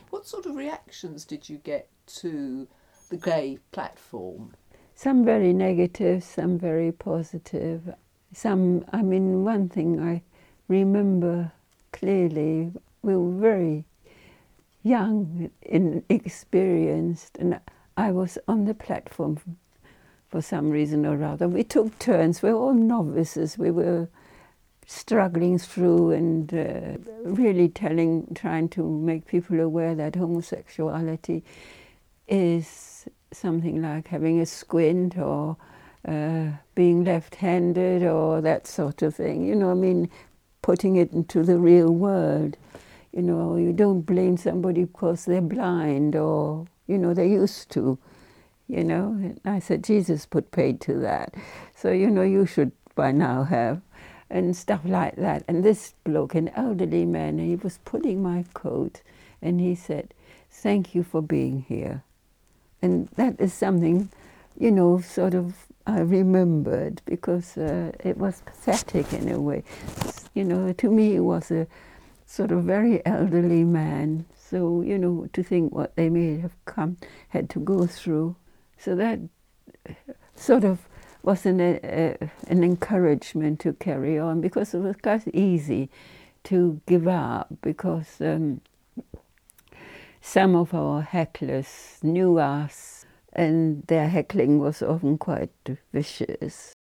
What sort of reactions did you get to the gay platform? Some very negative, some very positive. One thing I remember clearly, we were very young, inexperienced, and I was on the platform for some reason or other. We took turns, we were all novices, we were struggling through and really trying to make people aware that homosexuality is something like having a squint or being left-handed or that sort of thing. Putting it into the real world. You don't blame somebody because they're blind or, they used to. And I said, Jesus put paid to that. So, you should by now have, and stuff like that. And this bloke, an elderly man, and he was pulling my coat and he said, "Thank you for being here." And that is something, sort of I remembered because it was pathetic in a way. To me it was a sort of very elderly man. So, to think what they may have had to go through. So that sort of was an encouragement to carry on, because it was quite easy to give up, because some of our hecklers knew us and their heckling was often quite vicious.